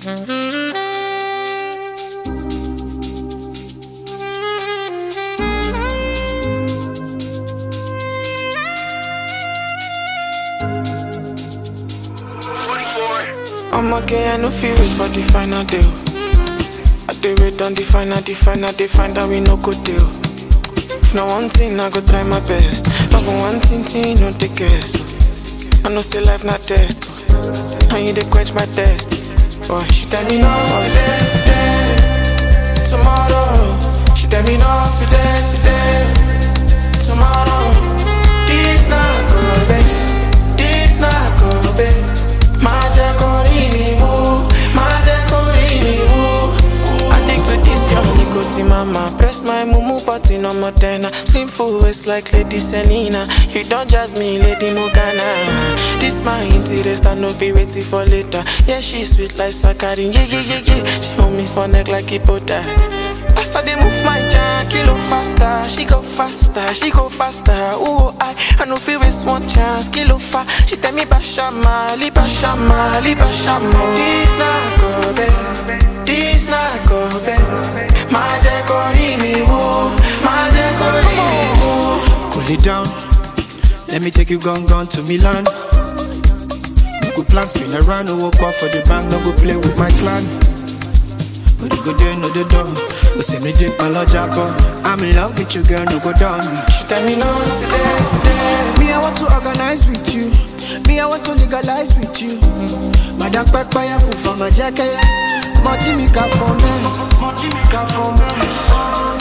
I'm okay, I no feel wait for the final deal. I do wait on the final, they find out we no good deal. If no one thing, I go try my best. Love one thing, no take guess. I know say life not test, and you dey quench my test. Boy, she tell me no today, tomorrow. She tell me no today, tomorrow. This not good, babe. This not good, babe. Magic mama, press my mumu button on Moderna. Slim full waist like Lady Selena. You don't jazz me, Lady Morgana. This my interest, I no be waiting for later. Yeah, she sweet like saccharin. Yeah. She hold me for neck like Iboda. As I dey move my jack, kilo faster. She go faster. Ooh, I no feel waste one chance. Kilo fa, she tell me Bashama. This not go, babe. This not go, babe. Cool it down. Let me take you gone to Milan. Good plan, spin around, no walk off for the bank, no go play with my clan. No they go there, no they don't. No say me drink my lodge up. I'm in love with you, girl, no go down me. She tell me no today. Me, I want to organize with you. Me, I want to legalize with you. Madam Pakpaya, who for my jacket. Martinique for mess.